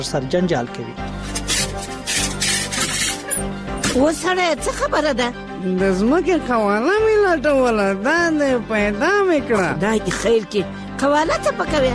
سر جنجال کوي. وسره څه خبره ده؟ د ځمکې قواله مې لټوله، دا دې پیدا مې کړه. خدای دې خیر کړي. قواله څه پکوي؟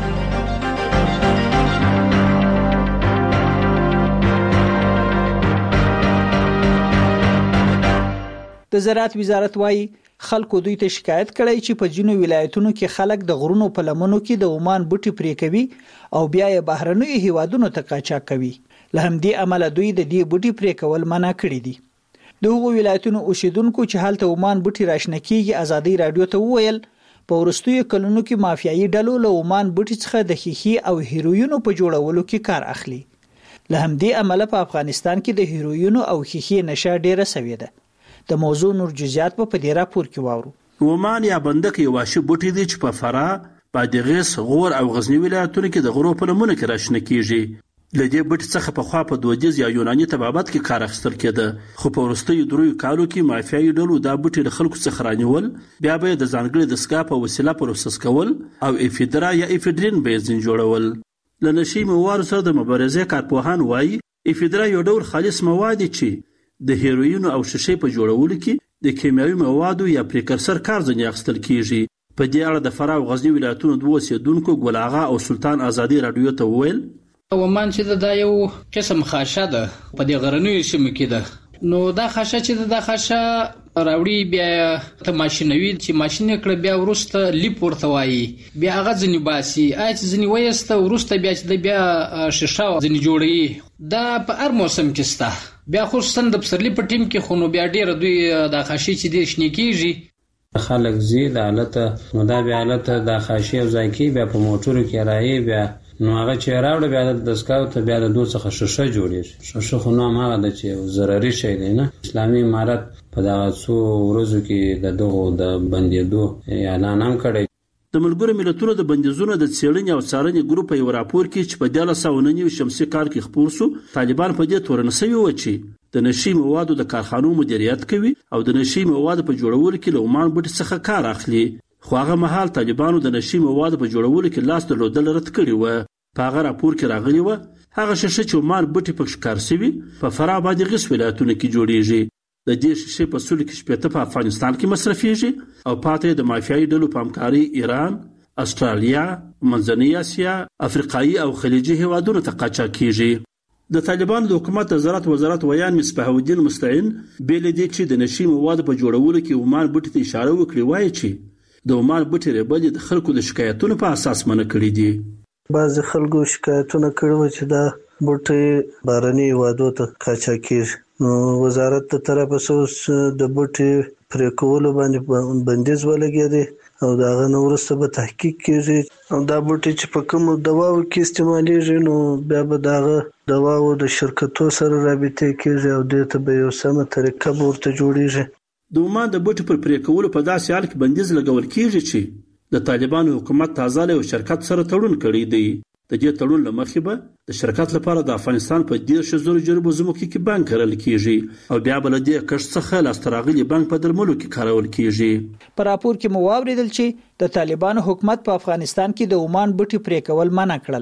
د زراعت وزارت وايي خلکو دوی ته شکایت کړی چې په ځینو ولایتونو کې خلک د غرونو په لمنو کې د عمان بوټي پرې کوي او بیا یې بهرنیو هیوادونو ته قاچاق کوي. له همدې امله دوی د دې بوټي پرې کول منع کړی دي. د هغو ولایتونو اوسیدونکو چې هلته عمان بوټي راشنه کیږي ازادي رادیو ته وویل په ورستیو کلونو کې مافیایي ډلو له عمان بوټي څخه د خیخي او هیروینو په جوړولو کې کار اخلي. له همدې امله په افغانستان کې د هیروینو او خیخي نشه ډیره سوي ده. د موضوع نور جزئیات په دې راپور کې واورو. عمان یا بندق یو وحشي بوټی دی چې په فراه، بادغیس، غور او غزنی ولایتونو کې د غرو په لمنو کې راشنه کیږي. له دې بوټي څخه په خوا په دودیز یا یوناني طبابت کې کار اخیستل کېده، خو په وروستیو دریو کالو کې مافیایي ډلو دا بوټي له خلکو څخه رانیول، بیا به د ځانګړي دستګاه په وسیله پروسس کول او افیدرا یا افیدرین بنزین جوړول. له نشي موادو سره د مبارزې کارپوهان وایي افیدرا یو ډول خالص مواد چې د هیروینو او شیشې په جوړولو کې د کیمیاوي موادو یا پریکرسر کار ځنې اخیستل کیږي. په دې اړه د فراه او غزنی ولایتونو دوه اوسیدونکو ګل آغا او سلطان ازادي رادیو ته وویل عمان چې دا یو قسم خاشه ده په دې غرنیو سیمو کې ده، نو دا خاشه چې دا خاشه راوړي بیا ته ماشینوي چې ماشین کړ بیا ورسته لیپ ورته وایي بیا هغه ځنی باسي اې ځنی وایسته ورسته بیا چې بیا شیشه ځنی جوړي. دا په هر موسم کې ستا بیا خصوصا د پسرلی په ټیم کې خونو بیا ډیر دوی د خاشي چې د شنه کیږي خلک زیات حالت نو دا بیا حالت د خاشي او ځکه بیا په موټرو کې راځي بیا نو هغه چې راوړ بیا د دسکاو ته بیا د دوه څخه شیشه جوړیږي. شیشه خو نو هغه د چې ضروري شی دی نه. اسلامي امارت په دغه څو ورځو کې دغه د بندیدو اعلان هم کړی. د ملګرو ملتونو د بندیزونو د څېړنې او څارنې ګروپ یو راپور کې چې په 1999 شمسي کال کې خپور شو، طالبان په دې تورن شوی و چې د نشي موادو د کارخانو مدیریت کوي او د نشي موادو په جوړولو کې له عمان بوټي څخه کار اخلي. خو هغه مهال طالبانو د نشي موادو په جوړولو کې لاس درلودل رد کړی و. په هغه راپور کې راغلی و هغه شیشه چې عمان بوټي پکې کار شوی په فراه بادغیس ولایتونو کې جوړیږي. د دې شیشې په سول کې شپته په افغانستان کې مصرفيږي او پاتې د مافیایي ډلو په همکاري ایران، استرالیا، منځنۍ اسیا، افریقایي او خلیجي هیوادونو ته قاچاق کیږي. د طالبانو د حکومت زراعت وزارت ویان مصباح الدین مستعین بیل دي چې د نشي موادو په جوړولو کې عمان بوټي ته اشاره وکړي، وایي چې د عمان بوټي ریبل د خلکو د شکایتونو په اساس منع کړی دي. بعض خلکو شکایتونه کړو چې دا بوټي بهرني هیوادو ته قاچاق کیږي. وزارت ته طرفه اوس د بوټي پرې کولو باندې بندیز ولګېدی او دا غو ورسته به تحقیق کیږي او دا بوټي چې په کوم دواو کې استعمالېږي نو بیا به داغه دواو د شرکتو سره رابطه کیږي او د ته به یو سمه طریقه ورته جوړیږي. د عمان د بوټي پر پرې کولو په داسې حال کې بندیز لګول کیږي چې د طالبانو حکومت تازه له شرکت سره تړون کړی دی. د دې تړون لمخې به د شرکت لپاره د افغانستان په 10,000 جربو زموکي کې بانک کرل کیږي او بیا بل دې کښ څخه لاستراغلي بانک په درملو کې کارول کیږي. په راپور کې مو واوریدل چې د طالبانو حکومت په افغانستان کې د عمان بوټي پرې کول منع کړل.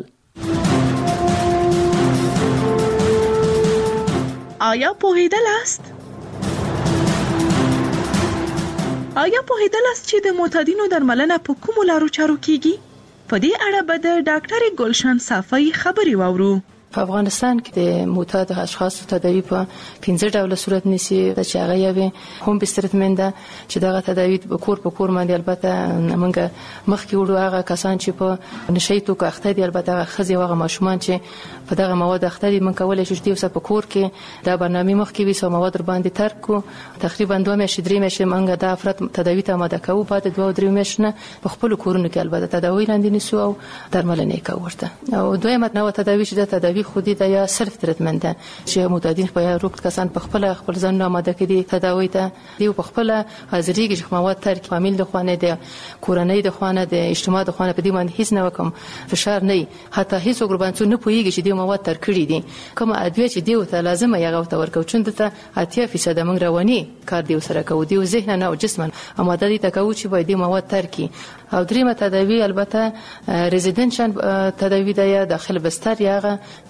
آیا پوهیدلاست چې د معتادینو درملنه په کومو لارو چارو کیږي؟ په دې اړه به د ډاکټر ګلشن صافی خبري واورو. په افغانستان کې د معتاد اشخاصو تداوی په 15 ډوله صورت نسی چې هغه یوه هم بسترتمنت ده چې دغه تداوی په کور باندې البته موږ مخکې وړو هغه کسان چې په نشي توکو اخته دي البته خزي هغه ماشومان چې په دغه مواد اخته دي موږ کولای شو چې په کور کې دا برنامه مخکې وسو مواد باندې ترک کو تقریبا 2 میاشتې 3 میاشتې موږ د افراد تداوی ته آماده کوو بعد 2-3 میاشتې په خپل کورونو کې البته تداوی لاندې نسو او درملنه کوي او دویمه نوع تداوی چې د تداوی خودی د یا سلف تریټمنټ چې معتادین په یا روغ کسان په خپل ځان آماده کړي تداوی ته دی په خپل حاضرېږي چې مواد ترک فامیل د خوانه د کورنۍ د خوانه د اجتماع د خوانه په دې باندې هیڅ نه وکم فشار نه حتی هیڅ وګربانڅو نه پويږي چې د مواد تر کړی دي کوم ادویه چې دی ته لازمه یغه ته ورکو چون ته 80% موږ رواني کار دی سره کوو دی ذهن نه او جسم آماده دي تکو چې باید مواد ترکی او دریمه تداوی البته ريزيدنشن تداوی د داخل بستر یغه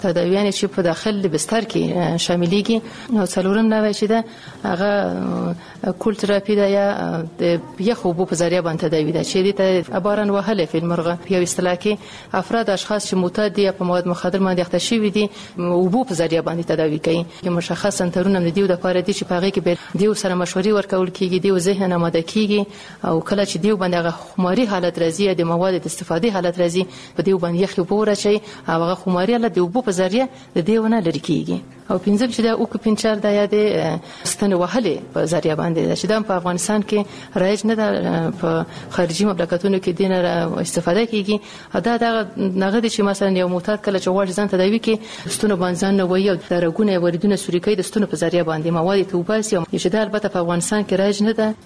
تداویان چې په داخل بستر کې شاملېږي. او څلورم نوع چې ده هغه کول تراپي ده یا د یخ اوبو په ذریعه باندې تداوی ده چې دې ته باران وهله په المرغه په اصطلاح کې افراد اشخاص چې معتاد دي په مواد مخدر باندې اخته شوي دي اوبو په ذریعه باندې تداوی کوي. مشخص سنترونه د دیو د لپاره دي چې په هغه کې به دیو سره مشورې ورکول کیږي، دیو ذهن آماده کیږي او کله چې دیو باندې هغه خماري حالت راځي د مواد د استفادې حالت راځي په دیو باندې یخ اوبو راچي او هغه خماري حالت د اوبو په ذریعه د دیونه لري کیږي. او پنځم چې دا او کو پنچار د یاد ستنه وهله په ذریعه باندې چې د افغانستان کې رایج نه ده، په خارجي مملکتونو کې دینه استفاده کیږي. دا دغه چې مثلا یو معتاد کله چې وړ ځان تداوی کې ستونه باندې ځان نه وي او درګونه وریدونه سوري کوي د ستونه په ذریعه باندې مواد توباسي او چې دا البته په افغانستان کې رایج نه ده.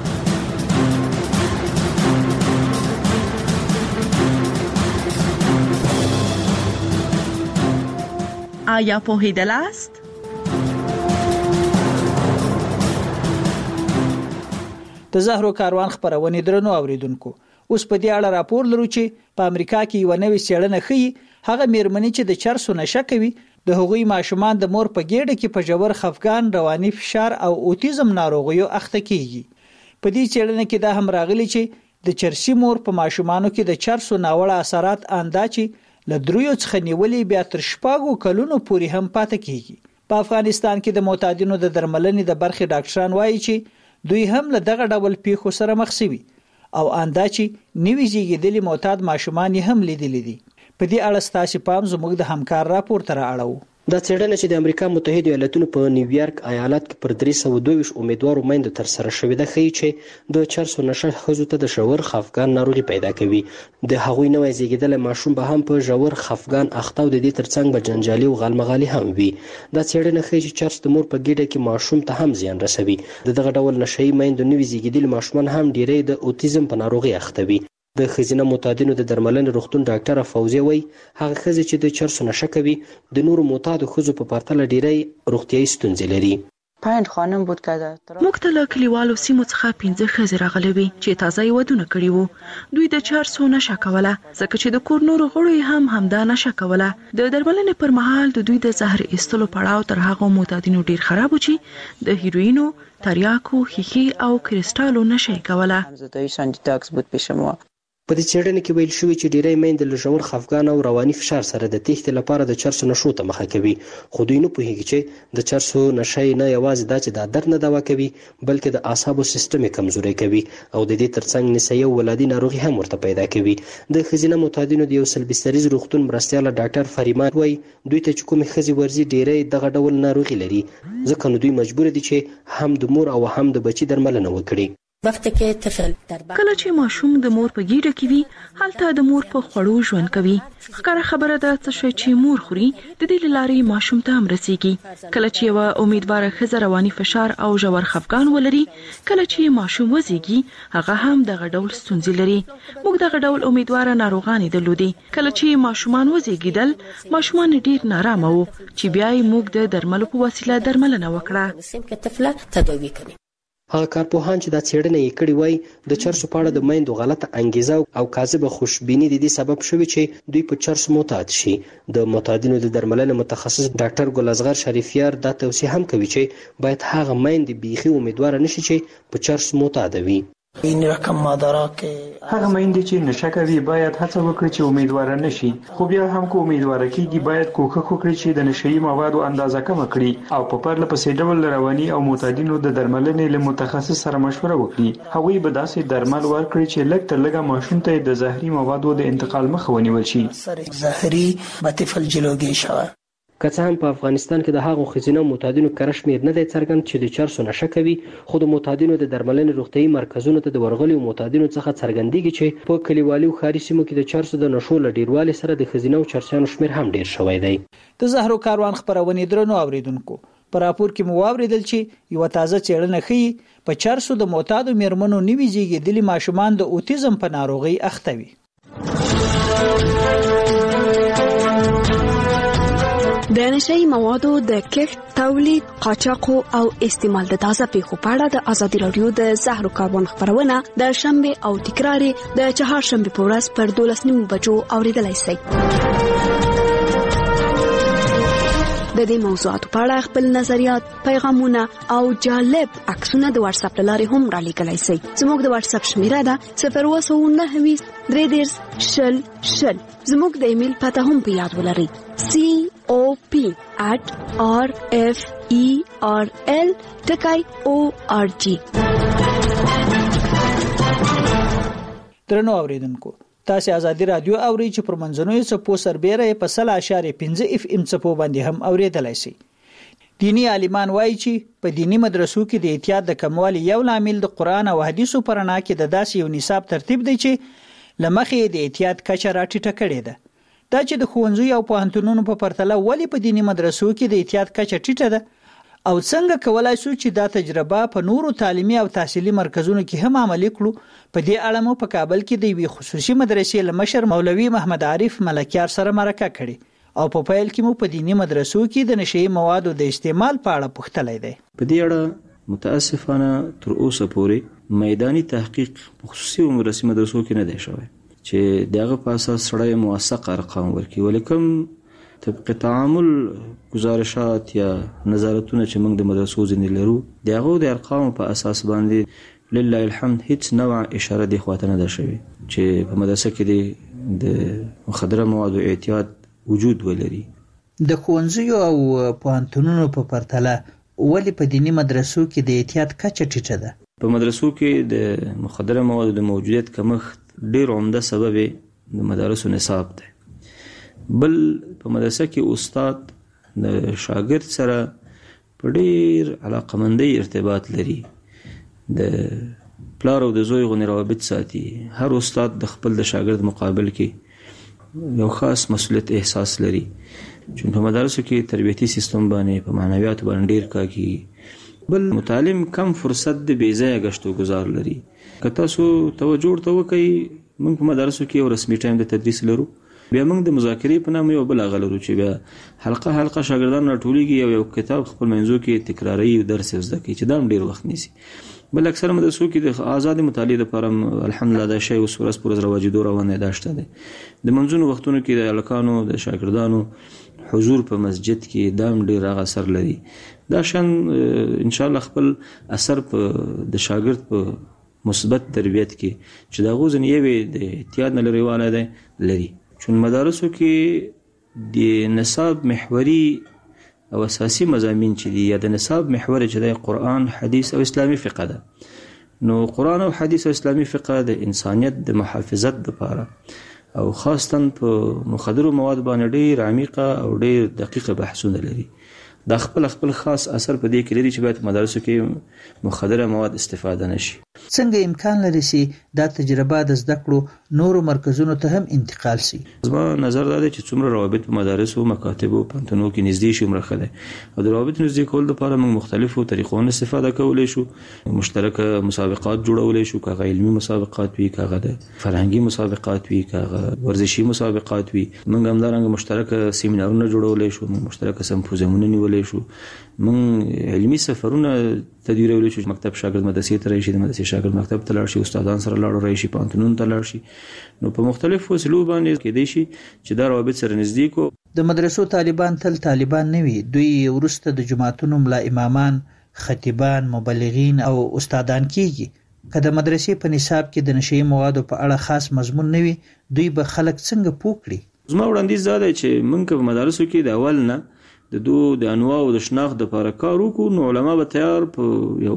آیا پوهیدلاست؟ د زهرو کاروان خبرونه درنو اوریدونکو، اوس په دې اړه راپور لرو چې په امریکا کې یو نوې څېړنه ښيي هغه میرمنې چې د چرسو نشه کوي د هغوی ماشومان د مور په ګېډه کې په ژور خفګان، رواني فشار او اوټیزم ناروغیو اخته کیږي. په دې څېړنه کې دا هم راغلي چې د چرسي مور په ماشومانو کې د چرسو ناوړه اثرات اندازې له 3 څخه نیولې بیا تر 6 کلونو پورې هم پاتې کیږي. په افغانستان کې د معتادینو د درملنې د برخې ډاکټران وایي چې دوی هم له دغه ډول پیښو سره مخ شوي او اندازې نوي زیږیدلي معتاد ماشومان هم لیدلي دي. په دې اړه ستاسو پام زموږ د همکار راپور تر اړه دا څېړنه چې د امریکا متحده ایالاتونو په نیویارک ایالت کې پر 322 امیدوارو میندو تر سره شوې ده ښیي چې د چرسو نشه ښځو ته د ژور خفګان ناروغي پیدا کوي. د هغوی نوی زیږیدلی ماشوم به هم په ژور خفګان اخته او د دې ترڅنګ به جنجالي او غالمغالي هم وي. دا څېړنه ښیي چې چرس د مور په ګېډه کې ماشوم ته هم زیان رسوي. دغه ډول نشهیي میندو نوي زیږیدلي ماشومان هم ډیری د اوټیزم په ناروغي اخته وي. د ښځینه معتادینو د درملنې روغتون ډاکټره فوزیه وایي هغه ښځې چې د چرسو نشه کوي د نورو معتادو ښځو په پرتله ډیری روغتیایي ستونزې لري. 5 خانم بود که موږ ته له کلیوالو سیمو څخه 15 ښځې راغلي وي چې تازه یې ودونه کړي وو. دوی د چرسو نشه کوله ځکه چې د کور نورو غړو هم همدا نشه کوله. د درملنې پر مهال د دوی د زهر ایستلو پړاو تر هغو معتادینو ډیر خراب و چې د هیروینو، تریاکو، ښیښې او کریسټالو نشه کوله. په دې څېړنه کې ویل شوي چې ډیری میندې له ژور خفګان او رواني فشار سره د تېښتې لپاره د چرسو نشو ته مخه کوي، خو دوی نه پوهیږي چې د چرسو نشه نه یوازې دا چې د درد نه دوا کوي بلکې د اعصابو سیستم یې کمزوری کوي او د دې ترڅنګ نسایي او ولادي ناروغي هم ورته پیدا کوي. د ښځینه معتادینو د یو سلبستریز روغتون مرستیاله ډاکټر فریمان وایي دوی ته چې کومې ښځې ورځي ډیری دغه ډول ناروغي لري، ځکه نو دوی مجبور دي چې هم د مور او هم د بچي درملنه وکړي. کله چې ماشوم د مور په ګېډه کې وي هلته د مور په خوړو ژوند کوي. ښکاره خبره ده چې مور خوري د دې لارې ماشوم ته هم رسیږي. کله چې یوه امیدواره ښځه رواني فشار او ژور خفګان ولري، کله چې ماشوم وزیږي هغه هم دغه ډول ستونزې لري. موږ دغه ډول امیدواره ناروغانې درلودې. کله چې ماشومان وزیږیدل ماشومان ډیر نارامه وو چې بیا یې موږ د درملو په وسیله درملنه وکړه. هغه کارپوهان چې دا څېړنه یې کړې وای د چرسو په اړه د میندو غلطه انګیزه او کاذبه خوشبیني د دې سبب شوي چې دوی په چرسو معتاد شي. د معتادینو د درملنې متخصص ډاکټر ګل اصغر شریفیار دا توصیه هم کوي چې باید هغه میندې بیخي امیدواره نشي چې په چرسو معتاده وي. هغه میندې چې نشه کوي باید هڅه وکړي چې امیدواره نشي، خو بیا هم که امیدواره کیږي باید کوښښ وکړي چې د نشهیي موادو اندازه کمه کړي او په پرله پسې ډول رواني او معتادینو د درملنې له متخصص سره مشوره وکړي. هغوی به داسې درمل ورکړي چې لږ تر لږه ماشوم ته د زهري موادو د انتقال مخه ونیول شي. که څه هم په افغانستان کې د هغو ښځینه معتادینو کره شمېر نه دی څرګند چې د چرسو نشه کوي، خو د معتادینو د درملنې روغتیایي مرکزونو ته د ورغلیو معتادینو څخه څرګندېږي چې په کلیوالي او ښاري سیمو کې د چرسو د نشو له ډیروالي سره د ښځینه او چرسیانو شمېر هم ډیر شوی دی. د زهرو کاروان خبرونه درنو اوریدونکو، په راپور کې مو واوریدل چې یو تازه څېړنه ښيي په چرسو د معتادو میرمنو نوي زیږیدلي ماشومان د اوټیزم په ناروغي اخته وي. د نشهیي موادو د کښت، تولید، قاچاق او استعمال د تازه پیښو په اړه د ازادي راډیو د زهرو کاروان خبرونه د شنبه او تکرار د چهارشنبه په ورځ پر 12:30 بجو اوریدلای شئ. د دې موضوعاتو په اړه خپل نظریات، پیغامونه او جالب عکسونه د واتس اپ لارې هم را لیږلی شئ. زموږ د واتس اپ شمیره ده 029233000. زموږ د ایمیل پته هم په یاد ولرئ: cop@referl.org. درنو اوریدونکو، تاسو آزادي رادیو اوري چې پر منځنوي څپو سربېره په 100.5 FM څپو باندې هم اوریدلای شئ. دینی عالمان وایي چې په دینی مدرسو کې د احتیاط د کموالي یو لامل د قران او حدیثو پرانا کې د داسې یو نصاب ترتیب دی چې لمخې د احتیاط کچه راټیټه کړې ده. دا چې د ښوونځي او پوهنتونونو په پرتله ولی په دینی مدرسو کې د احتیاط کچه ټیټه ده او څنګه کولای شو چې دا تجربه په نورو تعلیمي او تحصیلي مرکزونو کې هم عملي کړو. په دې اړه مو په کابل کې د یوې خصوصي مدرسې لمشر مولوي محمد عارف ملکیار سره مرکه کړې او په پیل کې مو په دینی مدرسو کې د نشئی موادو د استعمال په اړه پوښتلای دی. په دې اړه متاسفانه تر اوسه پورې میداني تحقیق په خصوصي مدرسو کې نه دی شوی چې دغه په اساس سره موثق ارقام ورکړي، ولیکم طبق تعامل گزارشات یا نظارتونه چې موږ د مدرسو ځینې لرو دغه د ارقام په اساس باندې لله الحمد هیڅ نوع اشاره دی خواته نه ده شوی چې په مدرسه کې د مخدره موادو احتیاط وجود ولري. د ښوونځیو او پوهنتونونو په پرتله ولی په دینی مدرسو کې د احتیاط کچه ټیټه ده؟ په مدرسو کې د مخدره موادو د موجودیت کمښت ډیر عمده سبب د مدارسو نصاب ده. بل په مدرسه کې استاد د شاګرد سره په ډیر علاقمندۍ ارتباط لري، د پلار او د زوی غونې روابط ساتي. هر استاد د خپل د شاګرد مقابل کې یو خاص مسؤلیت احساس لري چې په مدارسو کې تربیتي سیستم باندې په معنویات باندې ډیر کاږي. بل متعلم کم فرصت د بې ځایه گشت و گذار لري. که تاسو توجه ورته وکئ، موږ په مدارسو کې یو رسمي ټایم د تدریس لرو، بیا موږ د مذاکرې په نامه یو بل غلرو چې بیا حلقه شاګردان راټولېږي یو کتاب خپل منځو کې تکراري او درس زده کوي چې دا ډیر وخت نیسي. بل اکثر مدرسو کې د آزاد مطالعې لپاره الحمدلله دا شی اوس ورځ پر ورځ رواجېدو روانه ده شته ده. د منځونو وختونو کې د الکانو د شاګردانو حضور په مسجد کې دام ډیر هغه اثر لري. دا شان ان شاء الله خپل اثر په د شاګرد په مثبت تربیت کې چې دا غوښنه یوه د احتیاط نه لريواله ده لري. چون مدارسو کې د نصاب محوري او اساسي مضامین چې دي یا د نصاب محور چې د قرآن، حدیث او اسلامي فقه ده. نو قرآن او حدیث او اسلامي فقه د انسانیت د محافظت لپاره او خاصتا په مخدرو مواد باندې ډیر عمیقه او ډیر دقیقه بحثونه لري. دا خپل خاص اثر په دې کې لري چې باید مدارسو کې مخدره مواد استفاده نشي. څنګه امکان لري چې دا تجربه د زده کړو نورو مرکزونو ته هم انتقال شي؟ زما نظر دا دی چې څومره روابط په مدارسو، مکاتبو، پوهنتونو کې نږدې شي عمره خده او د روابط نږدې کول لپاره موږ مختلفو طریقو استفاده کولای شو. مشترک مسابقات جوړولای شو، کاغه علمي مسابقات وي، کاغه د فرهنګي مسابقات وي، کاغه ورزشي مسابقات وي. موږ هم دارنګ مشترک سیمینارونه جوړولای شو، مشترک سمپوزیمونه نیولای شو، موږ علمي سفرونه تدویرولای شو. مکتب شاګرد مدرسې ته راشي، د مدرسې شاګرد مکتب ته لاړ شي، استادان سره لاړ راشي، پوهنتون ته لاړ شي. نو په مختلفو وسیلو باندې کېدای شي چې دا روابط سره نږدې کو. د مدرسو طالبان تل طالبان نه وي، دوی ورسته د جماعتونو ملا امامان، خطیبان، مبلغین او استادان کیږي. که د مدرسې په نصاب کې د نشئی موادو په اړه خاص مضمون نه وي، دوی به خلک څنګه پوکړي؟ زما وړاندیز دا دی چې موږ په مدارسو کې د اول نه د انواع او د شناخت لپاره کار وکړو. نو علما به تیار په یو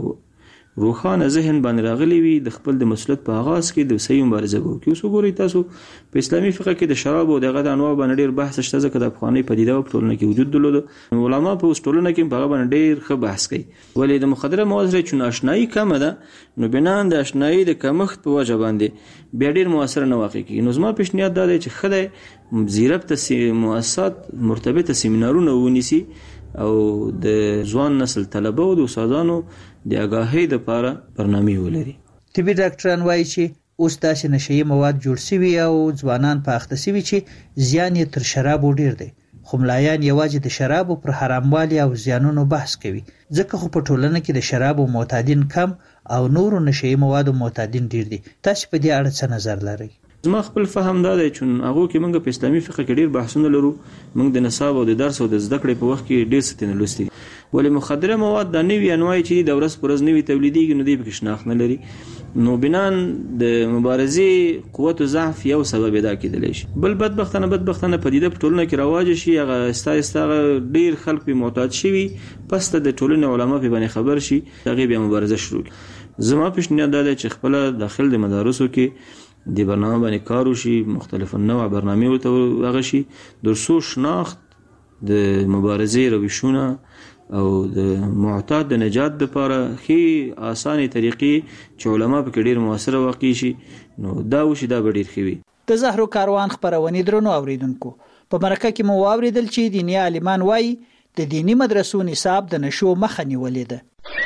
روخانه ذهن باندې راغلي وي د خپل د مسلک په آغاز کې د صحیح مبارزه وکړي. اوس وګورئ تاسو په اسلامي فقه کې د شراب او دغه د انواع باندې ډیر بحث شته، ځکه د افغاني پدیده په ټولنه کې وجود درلود. علما په ټولنه کې په هغه باندې ډیر ښه بحث کوي. ولې د مخدره مواد سره چې آشنایی کم ده، نو بنا د آشنایی د کمښت په وجه باندې بیا ډیر موثر نه واقع کیږي. نو زما پیشنهاد دا دی چې خدای زیربط مؤسسات مرتبطه سیمینارونه ونیسي او د ځوان نسل طلبه او د استادانو د آگاهۍ لپاره برنامه ولري. طبي ډاکټران وایي چې اوس داسې نشئی مواد جوړ شوي او ځوانان په اخته شوي چې زیان یې تر شرابو ډیر دی. خو ملایان یوازې د شرابو پر حراموالي او زیانونو بحث کوي، ځکه خو په ټولنه کې د شرابو معتادین کم او نورو نشئی موادو معتادین ډیر دي. تاسو په دې اړه څه نظر لرئ؟ زما خپل فهم دا دی چې هغه کې موږ په اسلامي فقه کې ډیر بحثونه لرو، موږ د نصاب او د درس او د زده کړې په وخت کې ډیر څه نه لوستي. ولې مخدره مواد د نوي انواع چې د ورځ پر ورځ نوي تولیدېږي نو دوی پکې شناخت نه لري، نو بنان د مبارزې قوت او ضعف یو سبب ادا کېدلی شي. بل بدبختانه پدیده په ټولنه کې رواج شي، هغه استا ډیر خلک په معتاد شي، پس د ټولنې علما په باندې خبر شي، هغه بیا مبارزه شروع. زما پیشنهاد دا دی چې خپل داخل د مدارسو کې د برنامه باندې کار وشي، مختلف النوع برنامه ورته هغه شي، درسو شناخت د مبارزې روشونه او د معتاد د نجات لپاره خي اسانه طریقې چې علما په کې ډیر موثر واقع شي، نو دا وشي دا ډیر خوي. د زهرو کاروان خبرونه درنو اوریدونکو، په مرکه کې مو واوریدل چې دیني عالمان وایي د دینی مدرسو نصاب د نشو مخه نیولې ده.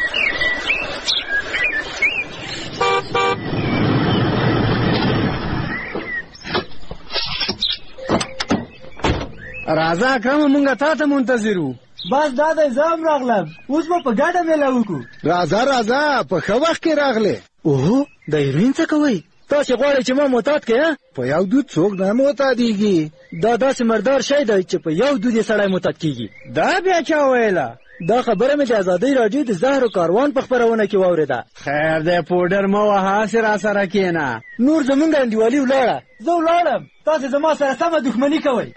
راځه اکرم مونږه تا ته منتظر وو. بس دا د زام راغلم، اوس به په ګډه میله وکړو. راځه په ښه وخت کې راغلې. اوهو د هیروین څه کوئ؟ تاسې غواړئ چې ما معتاد کړې؟ په یو دود څوک نه معتادېږي. دا داسې مردار شی دی چې په یو دود یې سړی معتاد کېږي. دا بیا چا ویله؟ دا خبره مې د ازادۍ راډیو د زهرو کاروان په خپرونه کې واورېده. خیر دی پوډر مه وهه، هسې راسره کښېنه. نور زمونږ انډیوالي ولاړه، زه ولاړم، تاسې زما سره سمه دښمني کوئ.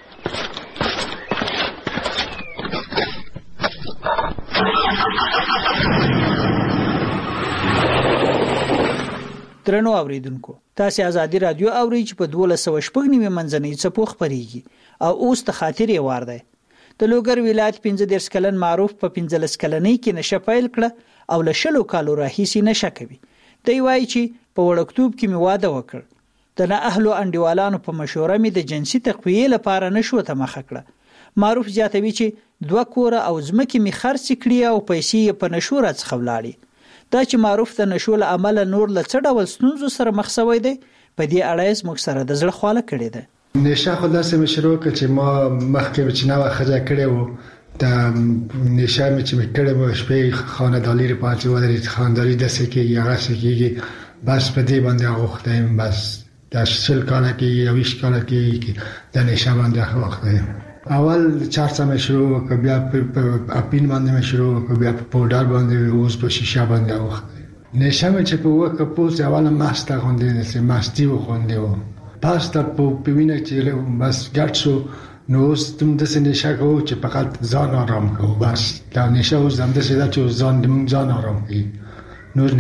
درنو اوریدونکو، تاسو ازادي رادیو اورئ چې په 1290 منځنۍ څپو خبريږي او اوس ته خاطر یې وار دی. د لوګر ولایت 15 کلن معروف په 15 کلنۍ کې نشه پیل کړه او له 20 کالو راهیسې نشه کوي. دی وایي چې په وړکتوب کې مې واده وکړ، د نه اهلو انډیوالانو په مشوره مې د جنسي تقویې لپاره نشو ته مخه کړه. معروف زیاتوي چې 2 کور او ځمکې مې خرڅ کړې او پیسې په نشو راڅخه ولاړې. دا چې معروف د نشو له امله نور له څه ډول ستونزو سره مخ شوی دی، په دې اړه موږ سره د زړه خواله کړې ده. نشه خو داسې مې شروع کړ چې ما مخکې چې نوه ښځه کړې وه، د نشه مې چې مې کړې وه شپې خانهداري لپاره چې ودرېد، خانهداري داسې کېږي هغسې کېږي، بس په دې باندې اغوښتی یم. بس دا 20 کاله کېږي یا 20 کاله کېږي د نشه باندې اغوښتی یم. اول چارڅه مې شروع وکړه، بیا په اپین باندې مې شروع وکړه، بیا په پوډر باندې، اوس په شیشه باندې اغوښتی. نشه مې چې په وکړه پوس اوله مسته غوندې داسې مستي غوندې وه، پس ته په وینه چې بس ګډ شو، نو اوس داسې نشه کوو چې فقط ځان آرام کوو. بس دا نشه اوس همداسې ده چې ځان آرام کوي، نور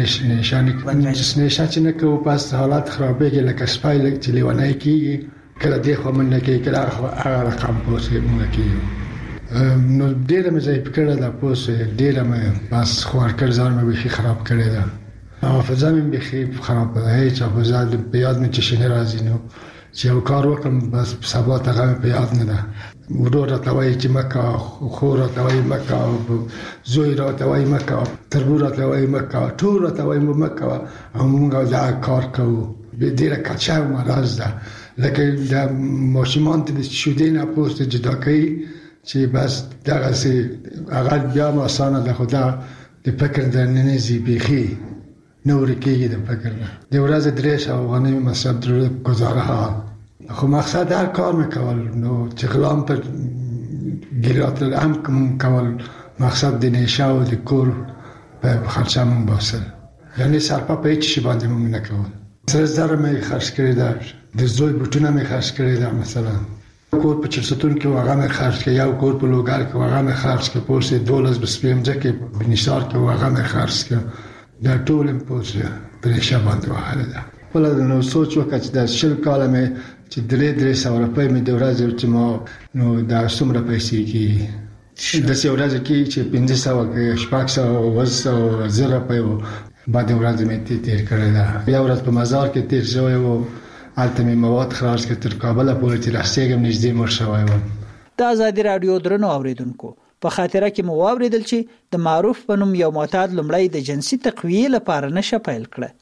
نشه چې نه کوو، پس حالت خرابېږي لکه سپی چې لیونی کېږي، کله دې خوا منډه کوي، کله هغه رقم پوس مونږ کېږو. نو ډېره مې ضعیف کړې ده پوس، ډېره مې بس خوار کړ، ځان مې بیخي خراب کړی ده، حافظه مې بیخي خراب ده، هېڅ حافظه په یاد مې چې شي نه راځي. نو چې یو کار وکړم بس سبا ته هغه مې په یاد نه ده. ورور راته وایي چې مه کوه، خور راته وایي مه کوه، زوی راته وایي مه کوه، تربور راته وایي مه کوه، ټول راته وایي مه کوه، او مونږ دا کار کوو. ډېره کچه او مرض ده، لکه د ماشومان ته د شیدې نه پوست جدا کوي چې بس دغسې هغه بیا هم اسانه ده، خو دا د فکر دننه ځي بیخي نه ورکېږي د فکر نه. د ورځې 300 افغانۍ مصرف ضرورت ګزاره حال، خو مقصد هر کار مې کول، نو چې غلام پر ګیرات هم کول، مقصد د نشه او د کور په خرچه مونږ باسل، یعنې صرفه په هېڅ شي باندې مونږ نه کول. 30,000 مې خرڅ کړې ده، د زوی بوټونه مې خرڅ کړې ده، مثلا کور په چرستون کې هغه مې خرڅ کړ، یو کور په لوګر کې هغه مې خرڅ کړ، پوسې 12 بسپېمځه کې په نثار کې هغه مې خرڅ کړ، دا ټول مې پوسې په نشه باندې وهله ده. خپله نو سوچ وکړه چې دا 20 کاله مې چې 300 روپۍ مې د ورځې چې ما نو دا څومره پیسې کېږي، داسې ورځې کېږي چې 500 کې 600 900 1000 روپۍ و بعد ورځ مې تیر کړی ده. بیا ورځ په مزار کې تیر شوی و، هلته مې مواد خلاص کړ، تر کابله پورې چې رسېږم نږدې مړ شوی وم. د ازادي راډیو درنو اوریدونکو، په خاطره کې مو واورېدل چې د معروف په نوم یو معتاد لومړی د جنسي تقویې لپاره نشه پیل کړه.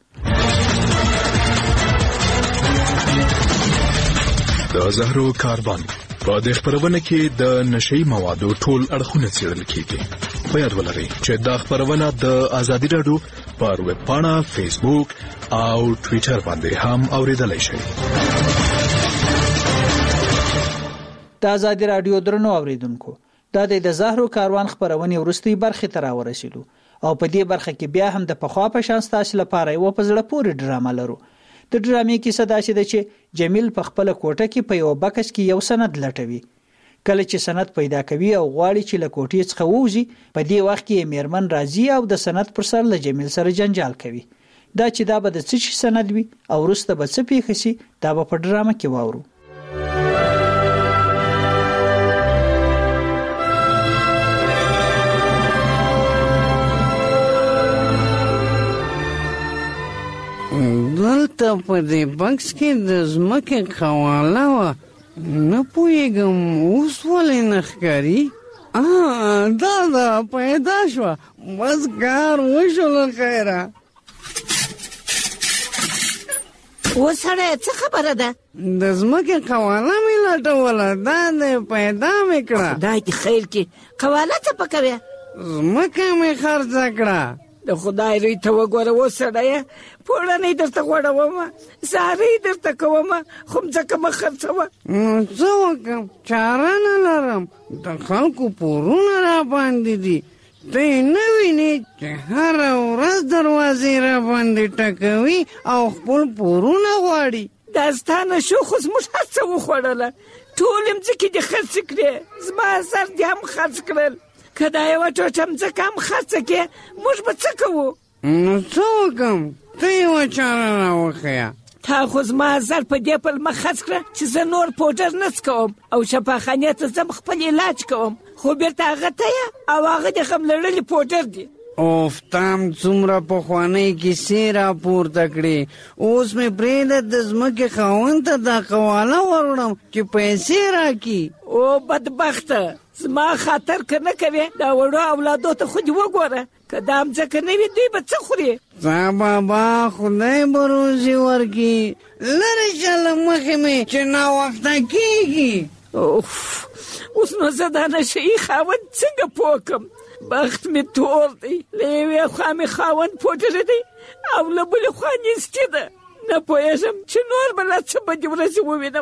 د زهرو کاروان په دې خبرونه کې د نشئی موادو ټول اړخونه څېړل کېږي. په یاد ولرئ چې دا خبرونه د ازادي راډیو پر ویب پاڼه، فیسبوک او ټویټر باندې هم اوریدلای شئ. د آزادي رادیو درنو اوریدونکو، دا د زهرو کاروان خبرونه ورستي برخه تر ورسېدو او په دې برخه کې بیا هم د پخوا په شان تاسو لپاره یو په زړه پورې ډرامه لرو. د ډرامې کیسه دا چې جمیل په خپل کوټه کې په یو بکس کې یو سند لټوي. کله چې سند پیدا کوي او غواړي چې له کوټې څخه ووځي، په دې وخت کې میرمن راځي او د سند پر سر له جمیل سره جنجال کوي. دا چې دا به د څه شي سند وي او وروسته به څه پیښ شي، دا به په ډرامه کې واورو. دلته په دې بکس کې د ځمکې خواله وه، نه پوهېږم اوس ولې نه ښکاري. دا پیدا شوه، بس کار وشو له خیره. وسړی څه خبره ده؟ د ځمکې قواله مې لټوله، دا دې پیدا مې کړه. خدای دې خیر کړي. قواله څه پکوې؟ ځمکه مې خرڅه کړه. د خدای روی ته وګوره وسړیه، پوړنۍ درته غوړومه، زارۍ درته کومه، خو مځکه مه خرڅوه. نو څه وکړم؟ چاره نه لرم، د خلکو پورونه را باندې دي. ته یې نه وینې چې هره ورځ دروازې را باندې ټکوي او خپل پورونه غواړي. دا ستا نه شو، خو زموږ هر څه وخوړله، ټولې مځکې دې خرڅې کړې، زما زر دې هم خرڅ کړل. که دا یوه ټوټه مځکه هم خرڅه کړې، موږ به څه کوو؟ نو څه وکړم؟ ته یوه چاره را وښیه. تا خو زما زر په دې پلمه خرڅ کړه چې زه نور پوډر نه څکوم او شفاخانې ته ځم خپل علاج کوم، خو بیرته هغه ته یې او هغه د غم لړلي پوډر دي. اوف، تام څومره پخوانۍ کیسې راپورته کړې، اوس مې پرېږده د ځمکې خاوند ته دا قواله وروړم چې پیسې راکړي. او بدبخته، زما خاطر که نه کوې، دا وړو اولادو ته خو دې وګوره، که دا مځکه نه وي دوی به څه خوري؟ سا بابا، خدای به روزي ورکړي. لرې شه له مخې مې چې ناوخته کېږي. اوف، اوس نو زه دا نشهیي خاوند څنګه پوه کړم؟ بخت مې تور دی، له یوې خوا مې خاوند پوډر دی او له بلې خوا نیستي ده. نه پوهېږم چې نور به لا څه بدې ورځې ووینم.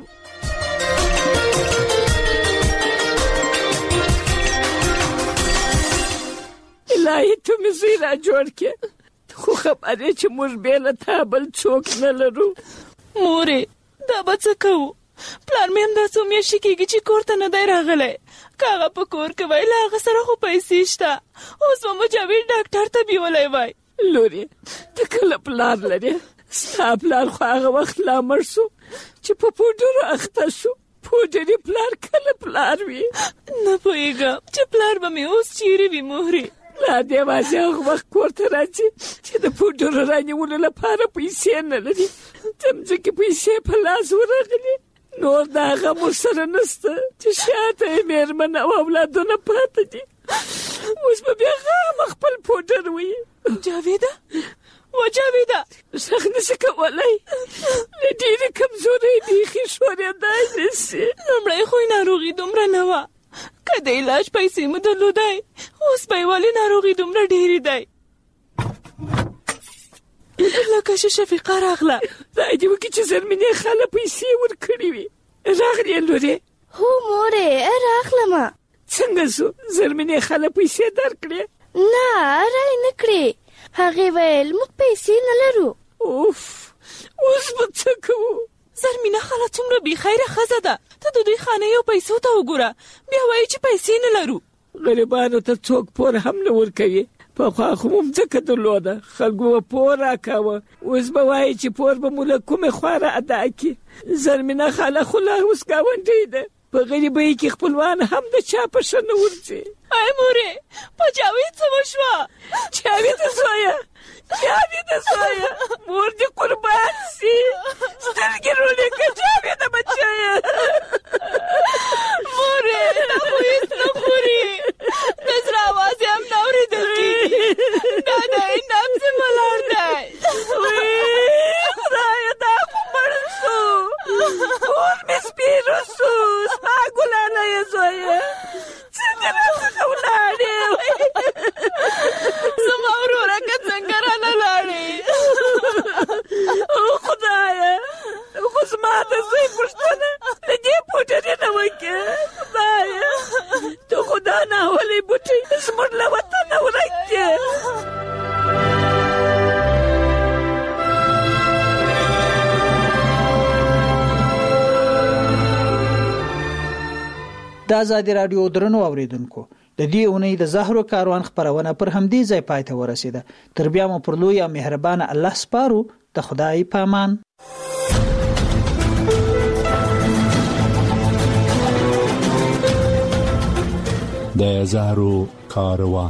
الهي ته مې زوی را جوړ کړې، خو خبرې چې موږ بې له تا بل څوک نه لرو. مورې، دا به څه کوو؟ پلار مې همدا څو میاشتې کېږي چې کور ته نه دی راغلی. که هغه په کور کې وای، له هغه سره خو پیسې شته، اوس به مجاور ډاکټر ته بیولی وای. لورې، ته کله پلار لرې؟ ستا پلار خو هغه وخت لا مړ شو چې په پوډرو اخته شو. پوډري پلار کله پلار وي؟ نه پوهېږم چې پلار به مې اوس چیرې وي مورې. لا دې واځي هغه وخت کور ته راځي چې د پوډرو رانیولو لپاره پیسې نه لري. ته مځکې پیسې په لاس ورغلې، نور د هغه مور سره نسته چې شاته یې مېرمن او اولادونه پاته دي. اوس به بیا غم خپل پوډر وي. جاویده، جاویده، غږ نشي کولی، له ډېرې کمزورۍ بیخي ښورېدای نشي. لومړی خو یې ناروغي دومره نه وه، که د علاج پیسې مو درلودی، اوس به یې ولې ناروغي دومره ډېرې دی؟ لکه چې شفیقه راغله. خدای دې وکړي چې زرمینې خاله پیسې ورکړې وي. راغلې لورې؟ هو مورې، راغلمه. څنګه شو؟ زرمینې خاله پیسې درکړې؟ نه، رای نه کړې. هغې ویل موږ پیسې نه لرو. اوف، اوس به څه کوو؟ زرمینه خاله څومره بېخیره ښځه ده. ته د دوی خانې او پیسو ته وګوره، بیا وایي چې پیسې نه لرو. غریبانو ته څوک پور هم نه ورکوي. پخوا خو مو مځکه درلوده، خلکو به پور راکاوه، اوس به وایي چې پور به مو له کومې خوا را ادا کړي. زرمینه خاله خو لا اوس ګاونډۍ ده، په غریبۍ کې خپلوان هم د چا په ښه نه ورځي. ای مورې، په جاوید څه وشوه؟ جاویده زویه، جاویده زویه، مور دې قربان سي، سترګې رولې که جاویده بچیه. مورې، دا خو هېڅ نه خوري، د زړه اواز یې هم نه اورېدل کېږي. دا دی نبض یې ولاړ دی. خدایه، دا خو مړ شو، ټول مې سپېره شو. زما ګلانه یې زویه، څنګه راڅخه ولاړې؟ زما وروره که څنګه رانه لاړ پټي زموږ له وطنه ورک دي. د آزادي رادیو درنو اوریدونکو د دې اونۍ د زهرو کاروان خبرونه پر همدې ځای پای ته ورسیده. تر بیا مو پر لوی او مهربان الله سپارو. د خدای په امان. د زهرو کاروان.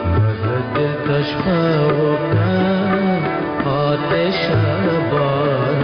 आतिश बार